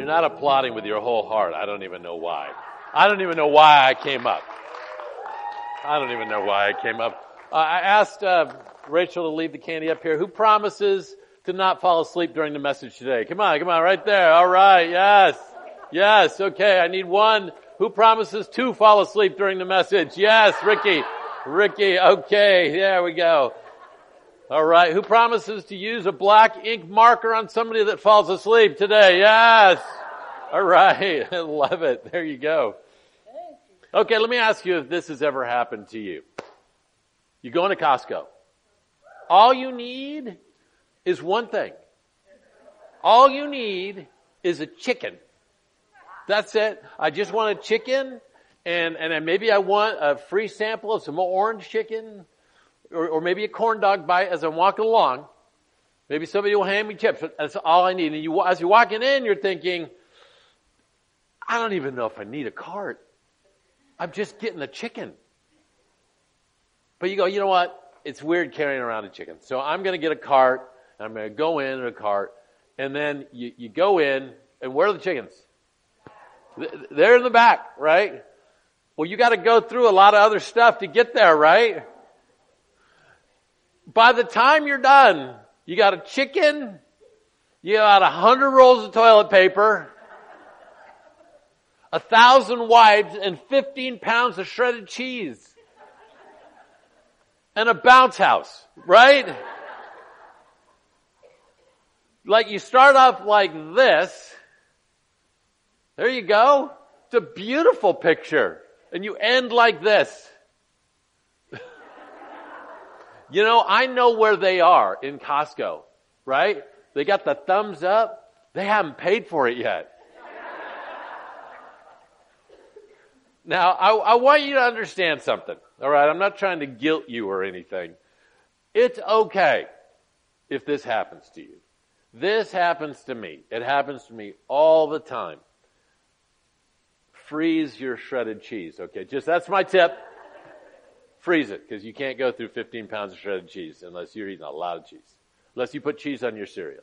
You're not applauding with your whole heart. I don't even know why. I don't even know why I came up. I asked Rachel to leave the candy up here. Who promises to not fall asleep during the message today? Come on, right there. All right, yes, okay. I need one. Who promises to fall asleep during the message? Yes, Ricky, okay, there we go. All right, who promises to use a black ink marker on somebody that falls asleep today? Yes. All right, I love it. There you go. Okay, let me ask you if this has ever happened to you. You go into Costco. All you need is one thing. All you need is a chicken. That's it. I just want a chicken, and maybe I want a free sample of some orange chicken, or maybe a corn dog bite as I'm walking along. Maybe somebody will hand me chips. That's all I need. And as you're walking in, you're thinking, I don't even know if I need a cart. I'm just getting a chicken. But you go, you know what? It's weird carrying around a chicken. So I'm going to get a cart, and I'm going to go in a cart, and then you go in, and where are the chickens? They're in the back, right? Well, you got to go through a lot of other stuff to get there, right? By the time you're done, you got a chicken, you got 100 rolls of toilet paper, 1,000 wipes, and 15 pounds of shredded cheese. And a bounce house, right? Like you start off like this. There you go. It's a beautiful picture. And you end like this. You know, I know where they are in Costco, right? They got the thumbs up. They haven't paid for it yet. Now, I want you to understand something, all right? I'm not trying to guilt you or anything. It's okay if this happens to you. This happens to me. It happens to me all the time. Freeze your shredded cheese, okay? That's my tip. Freeze it, because you can't go through 15 pounds of shredded cheese unless you're eating a lot of cheese. Unless you put cheese on your cereal.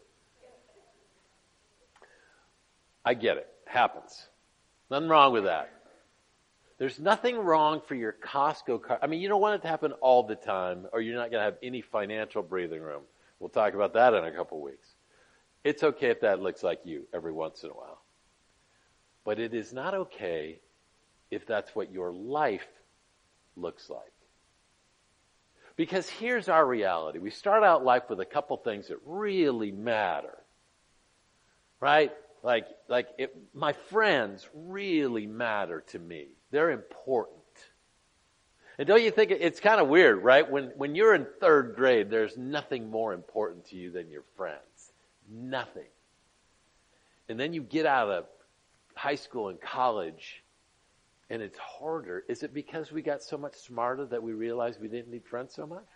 I get it. Happens. Nothing wrong with that. There's nothing wrong for your Costco cart. I mean, you don't want it to happen all the time, or you're not going to have any financial breathing room. We'll talk about that in a couple weeks. It's okay if that looks like you every once in a while. But it is not okay if that's what your life looks like. Because here's our reality. We start out life with a couple things that really matter. Right? Like my friends really matter to me. They're important. And don't you think it's kind of weird, right? When you're in third grade, there's nothing more important to you than your friends. Nothing. And then you get out of high school and college, and it's harder. Is it because we got so much smarter that we realized we didn't need friends so much?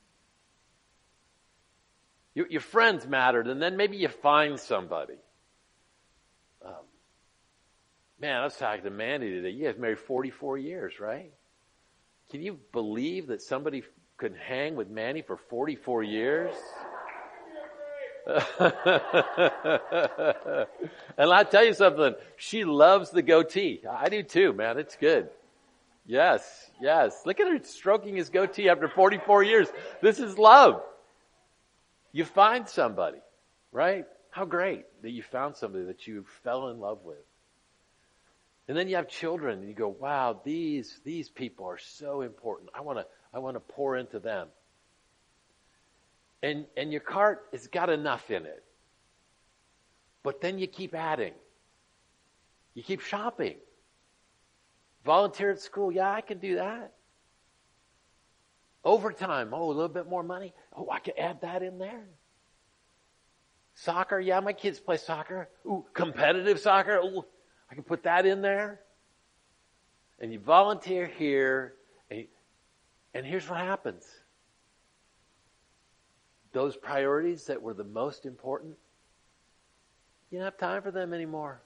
Your friends mattered, and then maybe you find somebody. Man, I was talking to Mandy today. You guys married 44 years, right? Can you believe that somebody could hang with Mandy for 44 years? And I'll tell you something. She loves the goatee. I do too, man. It's good. Yes. Look at her stroking his goatee after 44 years. This is love. You find somebody, right? How great that you found somebody that you fell in love with. And then you have children and you go, wow, these people are so important. I want to pour into them. And your cart has got enough in it. But then you keep adding. You keep shopping. Volunteer at school, yeah, I can do that. Overtime, a little bit more money. I can add that in there. Soccer, yeah, my kids play soccer. Competitive soccer, I can put that in there. And you volunteer here, and here's what happens. Those priorities that were the most important, you don't have time for them anymore.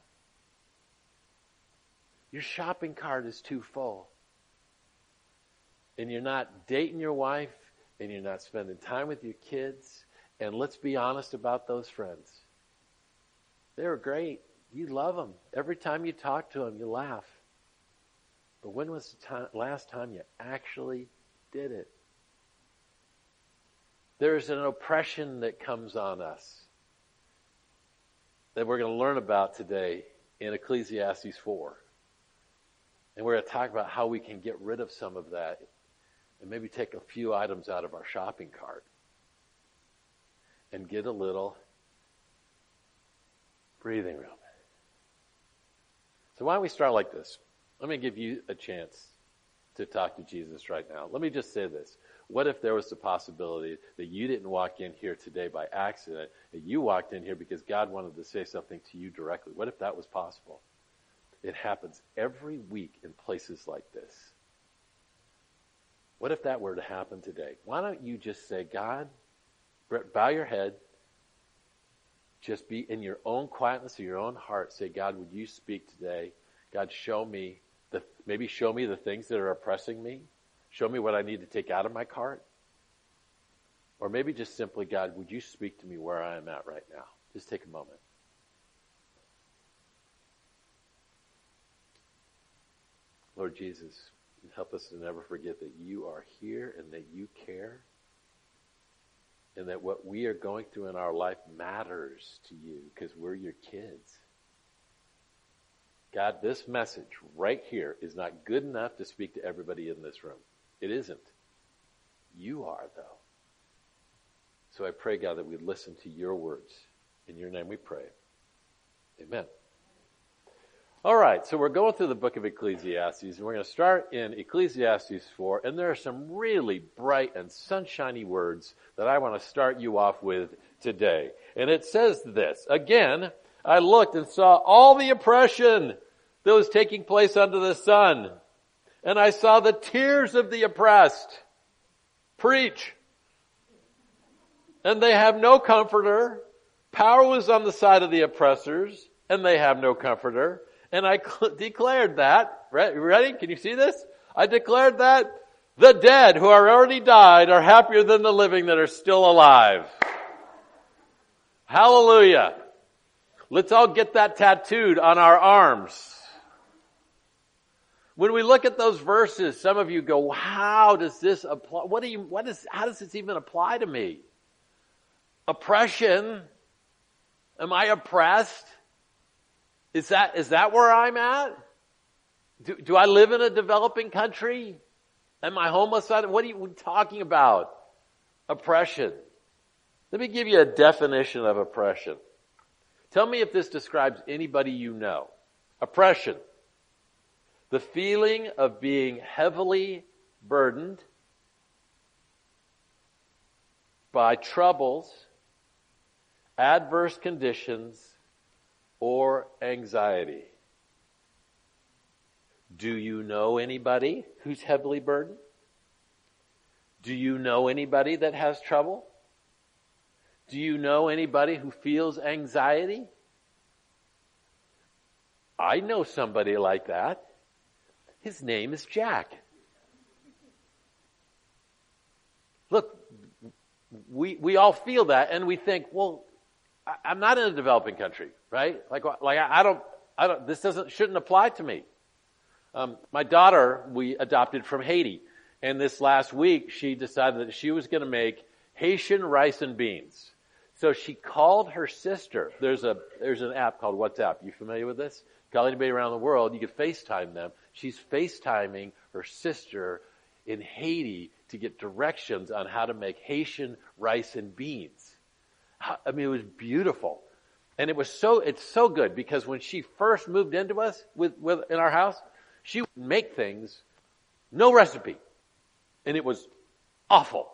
Your shopping cart is too full. And you're not dating your wife, and you're not spending time with your kids. And let's be honest about those friends. They were great. You love them. Every time you talk to them, you laugh. But when was the last time you actually did it? There's an oppression that comes on us that we're going to learn about today in Ecclesiastes 4. And we're going to talk about how we can get rid of some of that and maybe take a few items out of our shopping cart and get a little breathing room. So why don't we start like this? Let me give you a chance to talk to Jesus right now. Let me just say this. What if there was the possibility that you didn't walk in here today by accident, that you walked in here because God wanted to say something to you directly? What if that was possible? It happens every week in places like this. What if that were to happen today? Why don't you just say, God, bow your head, just be in your own quietness of your own heart. Say, God, would you speak today? God, show me the things that are oppressing me. Show me what I need to take out of my cart. Or maybe just simply, God, would you speak to me where I am at right now? Just take a moment. Lord Jesus, help us to never forget that you are here and that you care. And that what we are going through in our life matters to you because we're your kids. God, this message right here is not good enough to speak to everybody in this room. It isn't. You are, though. So I pray, God, that we listen to your words. In your name we pray. Amen. All right, so we're going through the book of Ecclesiastes, and we're going to start in Ecclesiastes 4, and there are some really bright and sunshiny words that I want to start you off with today. And it says this, again, I looked and saw all the oppression that was taking place under the sun, and I saw the tears of the oppressed. Preach. And they have no comforter. Power was on the side of the oppressors, and they have no comforter. And I declared that, ready? Can you see this? I declared that the dead who are already died are happier than the living that are still alive. Hallelujah. Let's all get that tattooed on our arms. When we look at those verses, some of you go, how does this apply? How does this even apply to me? Oppression. Am I oppressed? Is that where I'm at? Do I live in a developing country? Am I homeless? What are you talking about? Oppression. Let me give you a definition of oppression. Tell me if this describes anybody you know. Oppression. The feeling of being heavily burdened by troubles, adverse conditions, or anxiety. Do you know anybody who's heavily burdened? Do you know anybody that has trouble? Do you know anybody who feels anxiety? I know somebody like that. His name is Jack. Look, we all feel that and we think, well, I'm not in a developing country, right? Like I don't, this shouldn't apply to me. My daughter, we adopted from Haiti. And this last week, she decided that she was going to make Haitian rice and beans. So she called her sister. There's an app called WhatsApp. You familiar with this? Call anybody around the world. You can FaceTime them. She's FaceTiming her sister in Haiti to get directions on how to make Haitian rice and beans. I mean, it was beautiful. And it's so good because when she first moved into us in our house, she would make things, no recipe. And it was awful.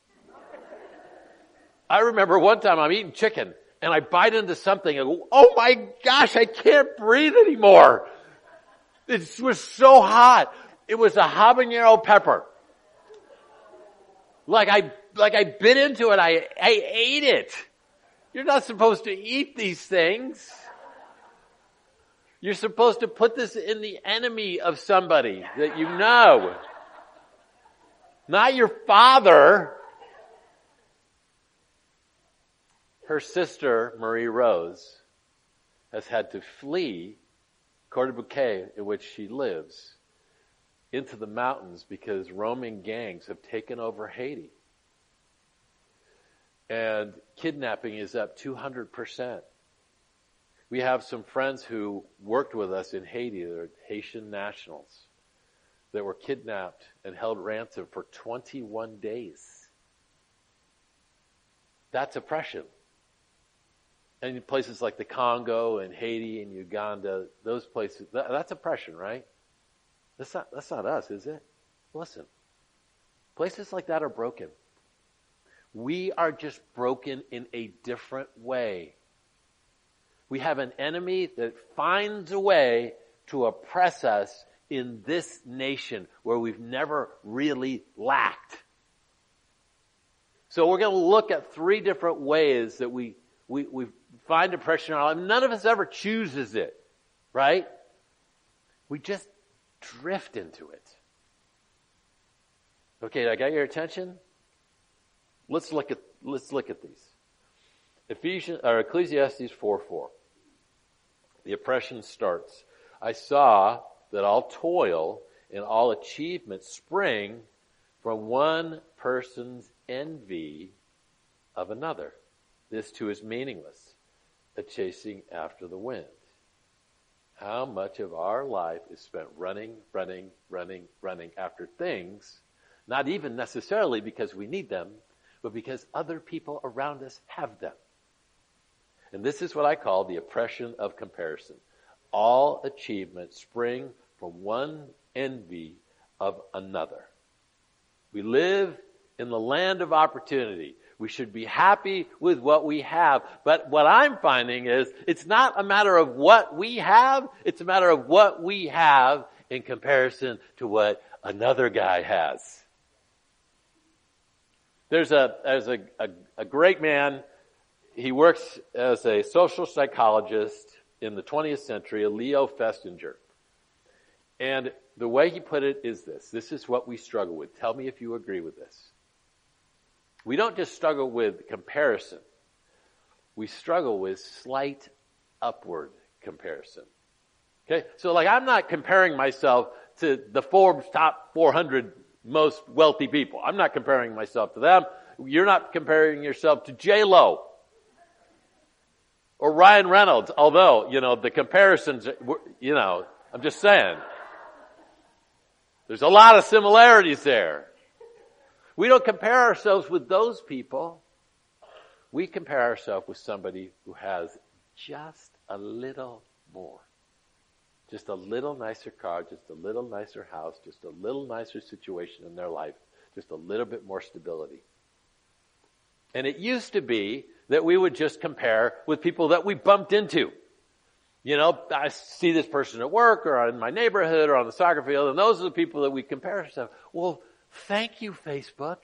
I remember one time I'm eating chicken and I bite into something and go, oh my gosh, I can't breathe anymore. It was so hot. It was a habanero pepper. Like I bit into it, I ate it. You're not supposed to eat these things. You're supposed to put this in the enemy of somebody that you know. Not your father. Her sister, Marie Rose, has had to flee Cotobouquet, in which she lives, into the mountains because roaming gangs have taken over Haiti. And kidnapping is up 200%. We have some friends who worked with us in Haiti, they're Haitian nationals, that were kidnapped and held ransom for 21 days. That's oppression. And in places like the Congo and Haiti and Uganda, those places, that's oppression, right? That's not us, is it? Listen, places like that are broken. We are just broken in a different way. We have an enemy that finds a way to oppress us in this nation where we've never really lacked. So we're going to look at 3 different ways that we find oppression in our life. None of us ever chooses it, right? We just drift into it. Okay, I got your attention? Let's look at these. Ecclesiastes 4:4. The oppression starts. I saw that all toil and all achievement spring from one person's envy of another. This too is meaningless, a chasing after the wind. How much of our life is spent running after things, not even necessarily because we need them, but because other people around us have them. And this is what I call the oppression of comparison. All achievements spring from one envy of another. We live in the land of opportunity. We should be happy with what we have. But what I'm finding is it's not a matter of what we have. It's a matter of what we have in comparison to what another guy has. There's a great man. He works as a social psychologist in the 20th century, Leo Festinger. And the way he put it is this. This is what we struggle with. Tell me if you agree with this. We don't just struggle with comparison. We struggle with slight upward comparison. Okay? So I'm not comparing myself to the Forbes top 400 most wealthy people. I'm not comparing myself to them. You're not comparing yourself to J-Lo or Ryan Reynolds, although, the comparisons, I'm just saying. There's a lot of similarities there. We don't compare ourselves with those people. We compare ourselves with somebody who has just a little more. Just a little nicer car, just a little nicer house, just a little nicer situation in their life, just a little bit more stability. And it used to be that we would just compare with people that we bumped into. I see this person at work or in my neighborhood or on the soccer field, and those are the people that we compare ourselves. Well, thank you, Facebook.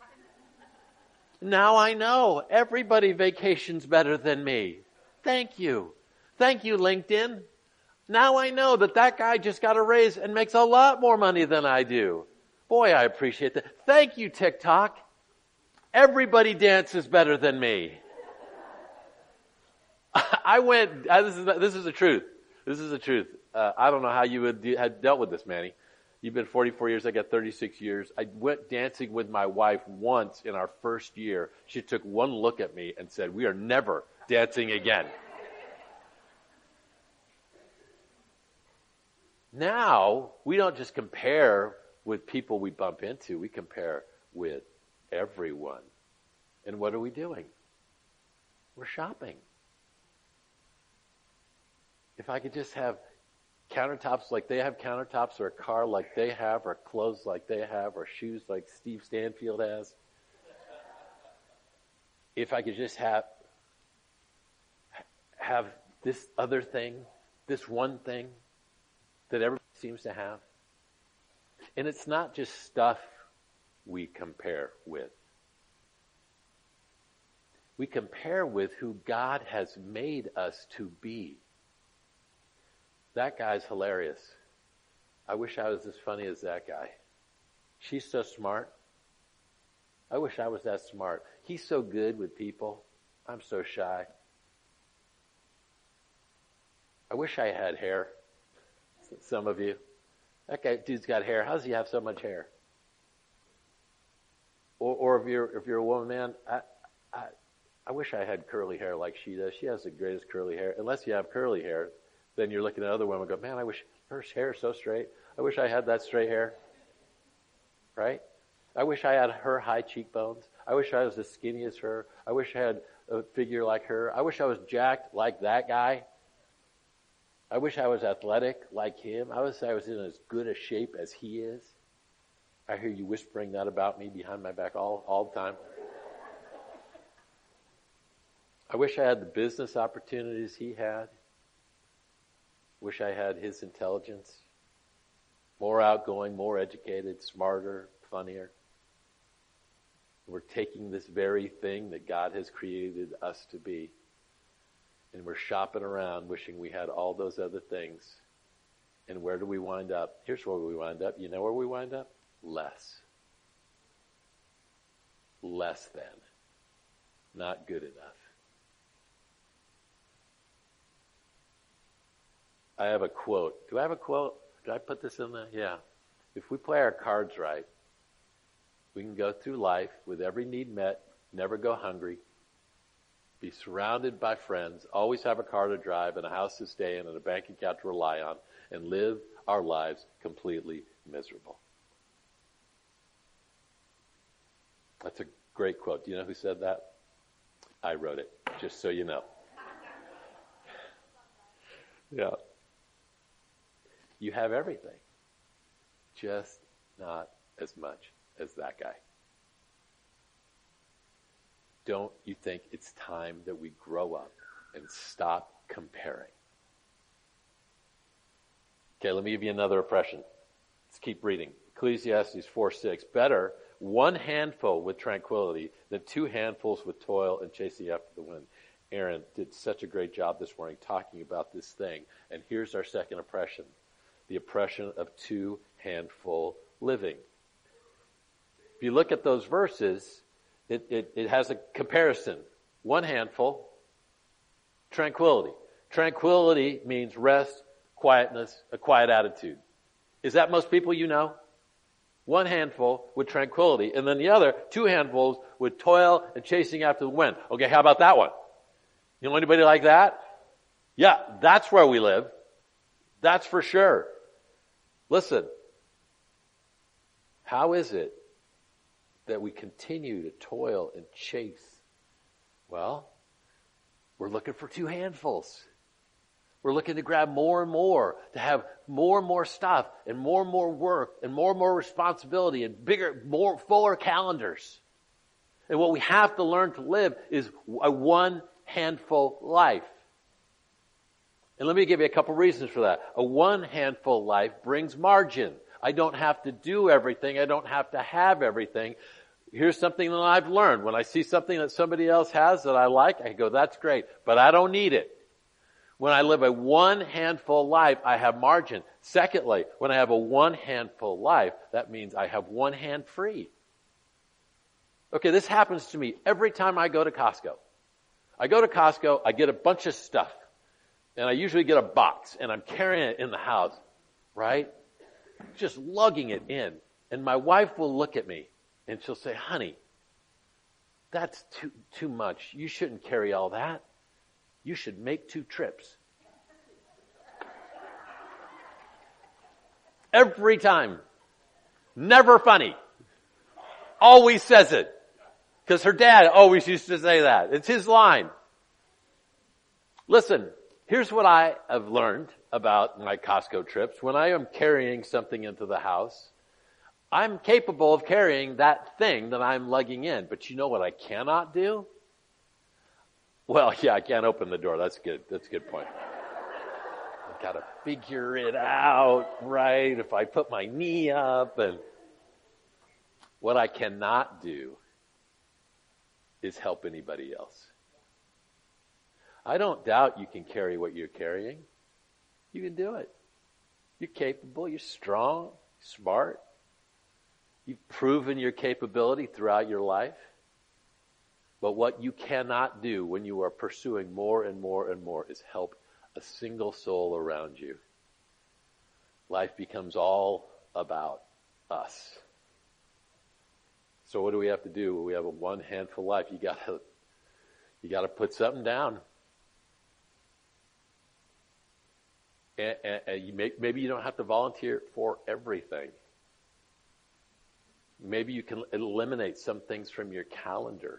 Now I know everybody vacations better than me. Thank you. Thank you, LinkedIn. Now I know that guy just got a raise and makes a lot more money than I do. Boy, I appreciate that. Thank you, TikTok. Everybody dances better than me. This is the truth. This is the truth. I don't know how you had dealt with this, Manny. You've been 44 years, I got 36 years. I went dancing with my wife once in our first year. She took one look at me and said, "We are never dancing again." Now, we don't just compare with people we bump into, we compare with everyone. And what are we doing? We're shopping. If I could just have countertops like they have countertops, or a car like they have, or clothes like they have, or shoes like Steve Stanfield has. If I could just have this other thing, this one thing that everybody seems to have. And it's not just stuff we compare with. We compare with who God has made us to be. That guy's hilarious. I wish I was as funny as that guy. She's so smart. I wish I was that smart. He's so good with people. I'm so shy. I wish I had hair. Some of you. That guy, dude's got hair. How does he have so much hair? Or if you're a woman, man, I wish I had curly hair like she does. She has the greatest curly hair. Unless you have curly hair, then you're looking at other women and go, man, I wish her hair is so straight. I wish I had that straight hair. Right? I wish I had her high cheekbones. I wish I was as skinny as her. I wish I had a figure like her. I wish I was jacked like that guy. I wish I was athletic like him. I wish I was in as good a shape as he is. I hear you whispering that about me behind my back all the time. I wish I had the business opportunities he had. Wish I had his intelligence. More outgoing, more educated, smarter, funnier. We're taking this very thing that God has created us to be, and we're shopping around wishing we had all those other things. And where do we wind up? Here's where we wind up. You know where we wind up? Less. Less than. Not good enough. I have a quote. Do I have a quote? Did I put this in there? Yeah. If we play our cards right, we can go through life with every need met, never go hungry, be surrounded by friends, always have a car to drive and a house to stay in and a bank account to rely on, and live our lives completely miserable. That's a great quote. Do you know who said that? I wrote it, just so you know. Yeah. You have everything, just not as much as that guy. Don't you think it's time that we grow up and stop comparing? Okay, let me give you another impression. Let's keep reading. Ecclesiastes 4:6. Better one handful with tranquility than two handfuls with toil and chasing after the wind. Aaron did such a great job this morning talking about this thing. And here's our second impression. The oppression of two-handful living. If you look at those verses, it has a comparison. One handful, tranquility. Tranquility means rest, quietness, a quiet attitude. Is that most people you know? One handful with tranquility, and then the other, two handfuls with toil and chasing after the wind. Okay, how about that one? You know anybody like that? Yeah, that's where we live. That's for sure. Listen, how is it that we continue to toil and chase? Well, we're looking for two handfuls. We're looking to grab more and more, to have more and more stuff and more work and more responsibility and bigger, more fuller calendars. And what we have to learn to live is a one handful life. And let me give you a couple reasons for that. A one handful life brings margin. I don't have to do everything. I don't have to have everything. Here's something that I've learned. When I see something that somebody else has that I like, I go, that's great, but I don't need it. When I live a one handful life, I have margin. Secondly, when I have a one handful life, that means I have one hand free. Okay, this happens to me every time I go to Costco. I go to Costco, I get a bunch of stuff. And I usually get a box, and I'm carrying it in the house, right? Just lugging it in. And my wife will look at me, and she'll say, honey, that's too much. You shouldn't carry all that. You should make 2 trips. Every time. Never funny. Always says it. Because her dad always used to say that. It's his line. Listen, here's what I have learned about my Costco trips. When I am carrying something into the house, I'm capable of carrying that thing that I'm lugging in. But you know what I cannot do? Well, yeah, I can't open the door. That's good. That's a good point. I've got to figure it out, right? If I put my knee up, and what I cannot do is help anybody else. I don't doubt you can carry what you're carrying. You can do it. You're capable. You're strong, smart. You've proven your capability throughout your life. But what you cannot do when you are pursuing more and more and more is help a single soul around you, life becomes all about us. So what do we have to do? We have a one handful life. You gotta put something down. And maybe you don't have to volunteer for everything. Maybe you can eliminate some things from your calendar.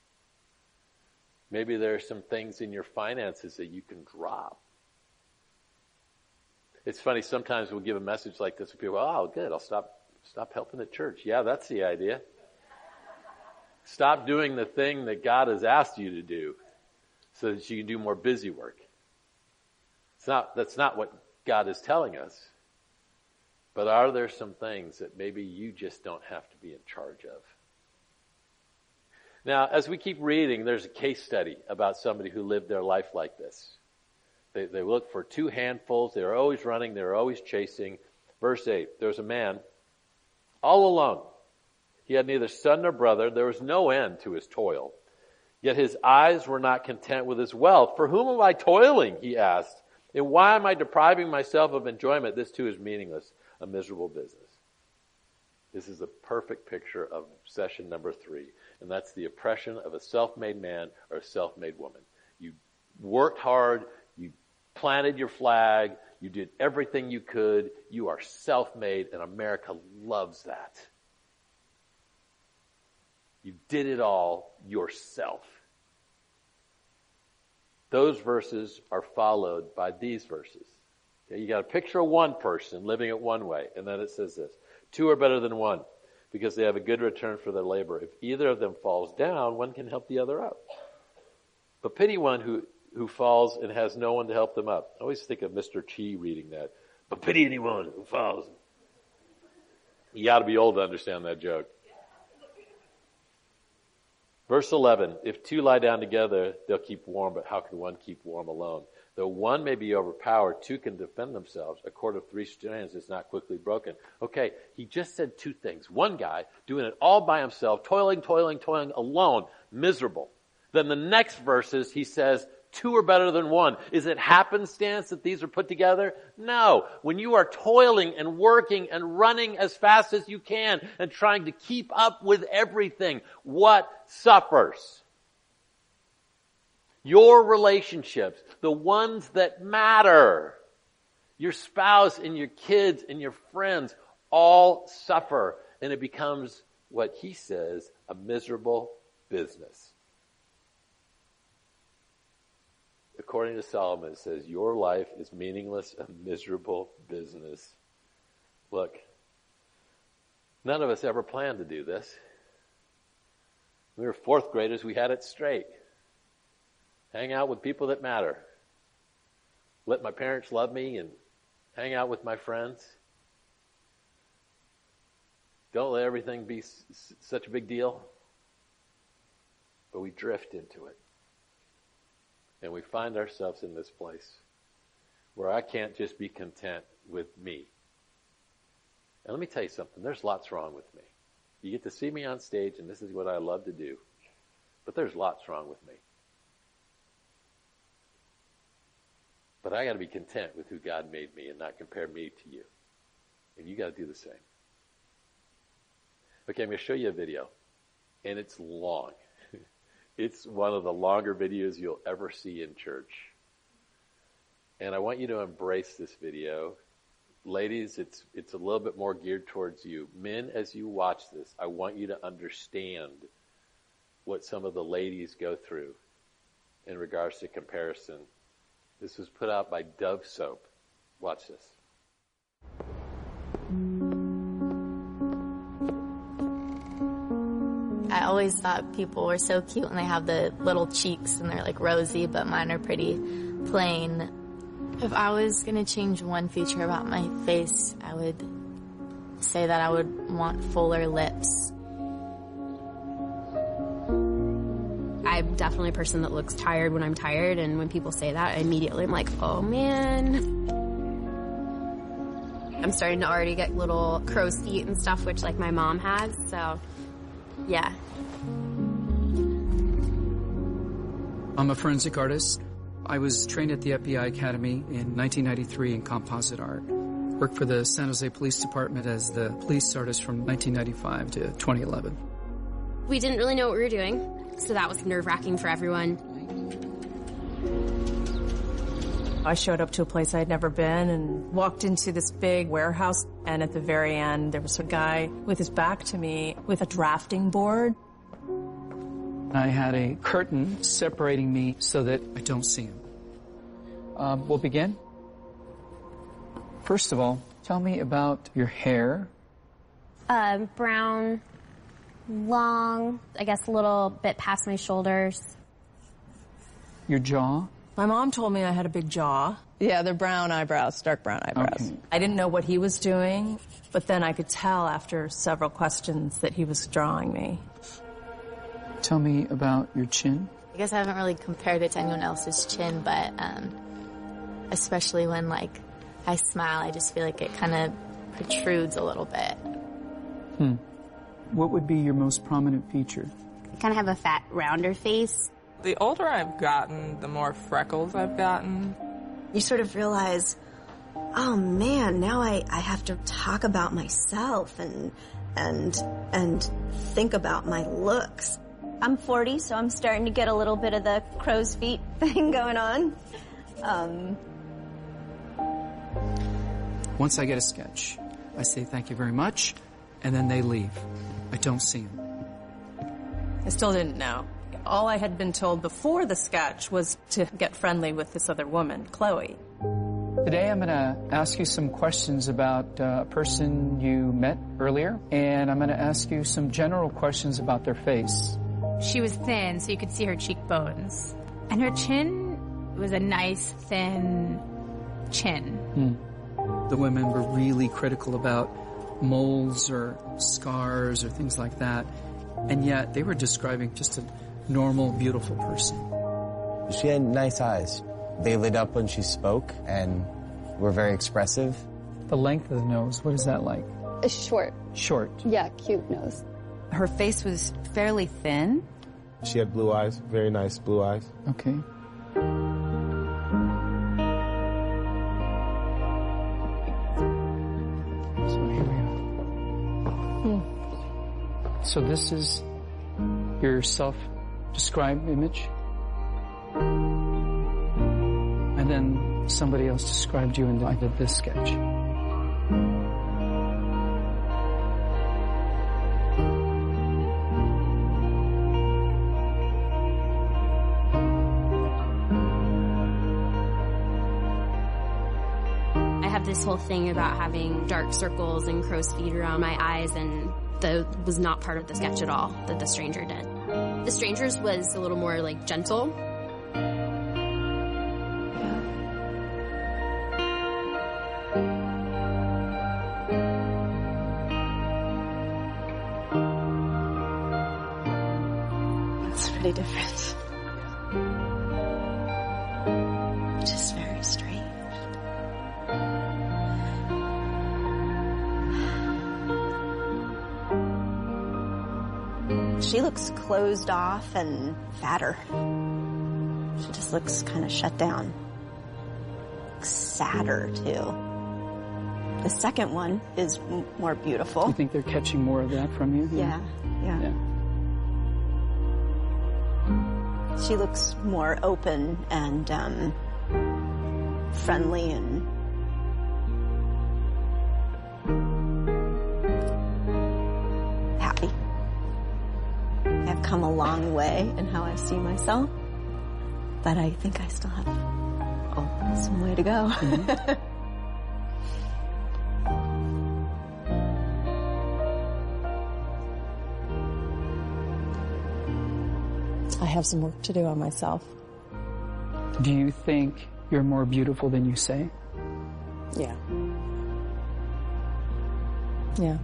Maybe there are some things in your finances that you can drop. It's funny, sometimes we'll give a message like this and people go, oh, good, I'll stop helping at church. Yeah, that's the idea. Stop doing the thing that God has asked you to do so that you can do more busy work. That's not what God is telling us. But are there some things that maybe you just don't have to be in charge of? Now, as we keep reading, there's a case study about somebody who lived their life like this. They looked for two handfuls. They were always running. They were always chasing. Verse 8, there was a man all alone. He had neither son nor brother. There was no end to his toil. Yet his eyes were not content with his wealth. For whom am I toiling? He asked. And why am I depriving myself of enjoyment? This too is meaningless, a miserable business. This is the perfect picture of session number 3. And that's the oppression of a self-made man or a self-made woman. You worked hard. You planted your flag. You did everything you could. You are self-made, and America loves that. You did it all yourself. Those verses are followed by these verses. Okay, you got a picture of one person living it one way, and then it says this: 2 are better than 1, because they have a good return for their labor. If either of them falls down, one can help the other up. But pity one who falls and has no one to help them up. I always think of Mr. Chi reading that. But pity anyone who falls. You got to be old to understand that joke. Verse 11, if 2 lie down together, they'll keep warm, but how can one keep warm alone? Though one may be overpowered, 2 can defend themselves. A cord of 3 strands is not quickly broken. Okay, he just said 2 things. One guy doing it all by himself, toiling alone, miserable. Then the next verses, he says, 2 are better than 1. Is it happenstance that these are put together? No. When you are toiling and working and running as fast as you can and trying to keep up with everything, what suffers? Your relationships, the ones that matter, your spouse and your kids and your friends all suffer, and it becomes what he says, a miserable business. According to Solomon, it says, your life is meaningless, a miserable business. Look, none of us ever planned to do this. We were 4th graders, we had it straight. Hang out with people that matter. Let my parents love me and hang out with my friends. Don't let everything be such a big deal. But we drift into it. And we find ourselves in this place where I can't just be content with me. And let me tell you something. There's lots wrong with me. You get to see me on stage, and this is what I love to do. But there's lots wrong with me. But I got to be content with who God made me and not compare me to you. And you got to do the same. Okay, I'm going to show you a video. And it's long. It's one of the longer videos you'll ever see in church. And I want you to embrace this video. Ladies, it's a little bit more geared towards you. Men, as you watch this, I want you to understand what some of the ladies go through in regards to comparison. This was put out by Dove Soap. Watch this. I always thought people were so cute and they have the little cheeks and they're like rosy, but mine are pretty plain. If I was going to change one feature about my face, I would say that I would want fuller lips. I'm definitely a person that looks tired when I'm tired, and when people say that, I immediately am like, oh man. I'm starting to already get little crow's feet and stuff, which like my mom has, so yeah. I'm a forensic artist. I was trained at the FBI Academy in 1993 in composite art. Worked for the San Jose Police Department as the police artist from 1995 to 2011. We didn't really know what we were doing, so that was nerve-wracking for everyone. I showed up to a place I had never been and walked into this big warehouse, and at the very end there was a guy with his back to me with a drafting board. I had a curtain separating me so that I don't see him. We'll begin. First of all, tell me about your hair. Brown, long, I guess a little bit past my shoulders. Your jaw. My mom told me I had a big jaw. Yeah, they're brown eyebrows, dark brown eyebrows. Okay. I didn't know what he was doing, but then I could tell after several questions that he was drawing me. Tell me about your chin. I guess I haven't really compared it to anyone else's chin, but especially when like I smile, I just feel like it kind of protrudes a little bit. What would be your most prominent feature? I kind of have a fat, rounder face. The older I've gotten, the more freckles I've gotten. You sort of realize, oh man, now I have to talk about myself and think about my looks. I'm 40, so I'm starting to get a little bit of the crow's feet thing going on. Once I get a sketch, I say thank you very much, and then they leave. I don't see them. I still didn't know. All I had been told before the sketch was to get friendly with this other woman, Chloe. Today I'm going to ask you some questions about a person you met earlier, and I'm going to ask you some general questions about their face. She was thin, so you could see her cheekbones. And her chin was a nice, thin chin. The women were really critical about moles or scars or things like that, and yet they were describing just a normal, beautiful person. She had nice eyes. They lit up when she spoke and were very expressive. The length of the nose, what is that like? Short. Short. Yeah, cute nose. Her face was fairly thin. She had blue eyes, very nice blue eyes. Okay. So here we are. So this is your self-described image? And then somebody else described you and I did this sketch. I have this whole thing about having dark circles and crow's feet around my eyes, and that was not part of the sketch at all that the stranger did. The stranger's was a little more like gentle. It's pretty different. Just very strange. She looks closed off and fatter. She just looks kind of shut down. Sadder, too. The second one is more beautiful. You think they're catching more of that from you? Yeah. She looks more open and friendly and happy. I've come a long way in how I see myself, but I think I still have some way to go. I have some work to do on myself. Do you think you're more beautiful than you say? Yeah. Yeah.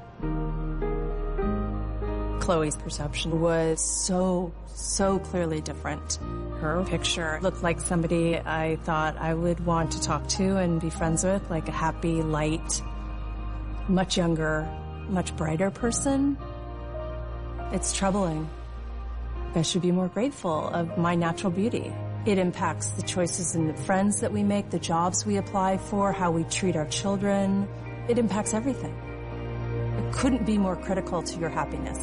Chloe's perception was so clearly different. Her picture looked like somebody I thought I would want to talk to and be friends with, like a happy, light, much younger, much brighter person. It's troubling. I should be more grateful of my natural beauty It impacts the choices and the friends that we make, the jobs we apply for, how we treat our children. It impacts everything. It couldn't be more critical to your happiness.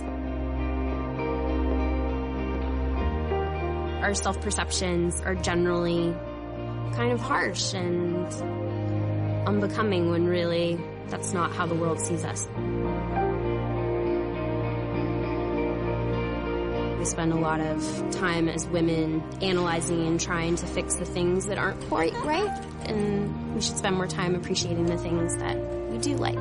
Our self-perceptions are generally kind of harsh and unbecoming when really that's not how the world sees us. We spend a lot of time as women analyzing and trying to fix the things that aren't quite right, and we should spend more time appreciating the things that we do like.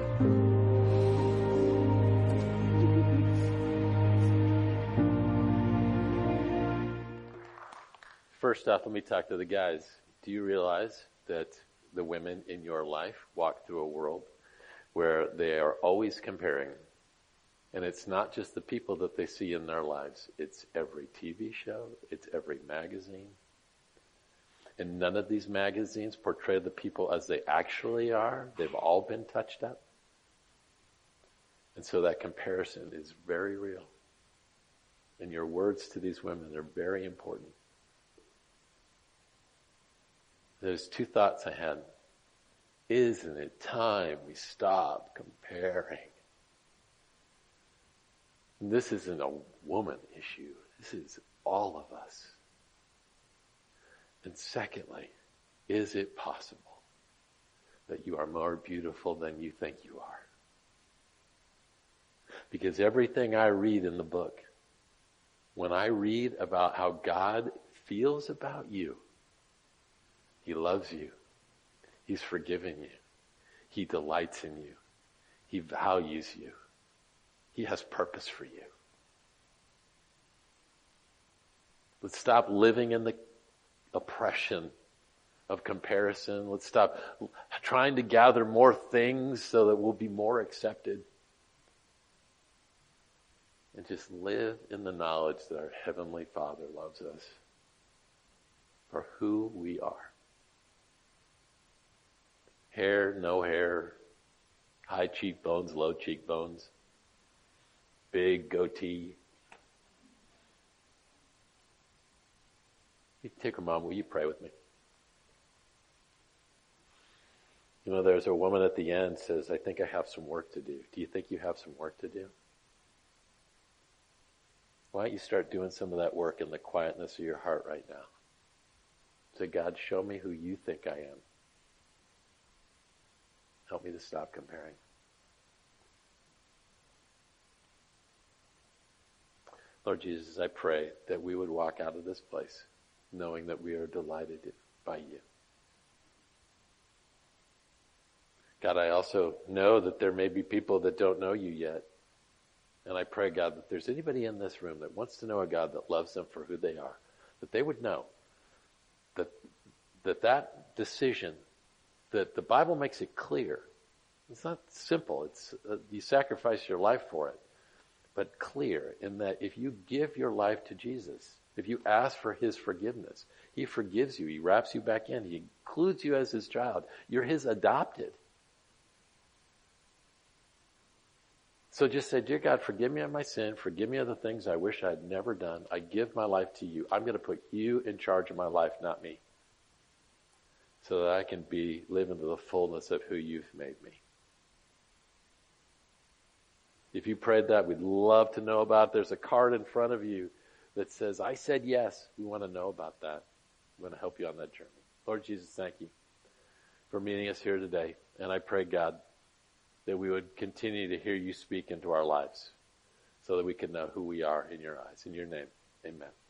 First off, let me talk to the guys. Do you realize that the women in your life walk through a world where they are always comparing? And it's not just the people that they see in their lives. It's every TV show. It's every magazine. And none of these magazines portray the people as they actually are. They've all been touched up. And so that comparison is very real. And your words to these women are very important. There's two thoughts I had. Isn't it time we stop comparing? And this isn't a woman issue. This is all of us. And secondly, is it possible that you are more beautiful than you think you are? Because everything I read in the book, when I read about how God feels about you, He loves you. He's forgiven you. He delights in you. He values you. He has purpose for you. Let's stop living in the oppression of comparison. Let's stop trying to gather more things so that we'll be more accepted. And just live in the knowledge that our Heavenly Father loves us for who we are. Hair, no hair, high cheekbones, low cheekbones, big goatee. You take her, Mom, will you pray with me? You know, there's a woman at the end says, I think I have some work to do. Do you think you have some work to do? Why don't you start doing some of that work in the quietness of your heart right now? Say, God, show me who you think I am. Help me to stop comparing. Lord Jesus, I pray that we would walk out of this place knowing that we are delighted by you. God, I also know that there may be people that don't know you yet. And I pray, God, that there's anybody in this room that wants to know a God that loves them for who they are, that they would know that decision, that the Bible makes it clear. It's not simple. It's you sacrifice your life for it, but clear in that if you give your life to Jesus, if you ask for His forgiveness, He forgives you. He wraps you back in. He includes you as His child. You're His adopted. So just say, dear God, forgive me of my sin. Forgive me of the things I wish I had never done. I give my life to you. I'm going to put you in charge of my life, not me. So that I can live into the fullness of who you've made me. If you prayed that, we'd love to know about it. There's a card in front of you that says, I said yes. We want to know about that. We want to help you on that journey. Lord Jesus, thank you for meeting us here today. And I pray, God, that we would continue to hear you speak into our lives so that we can know who we are in your eyes. In your name, amen.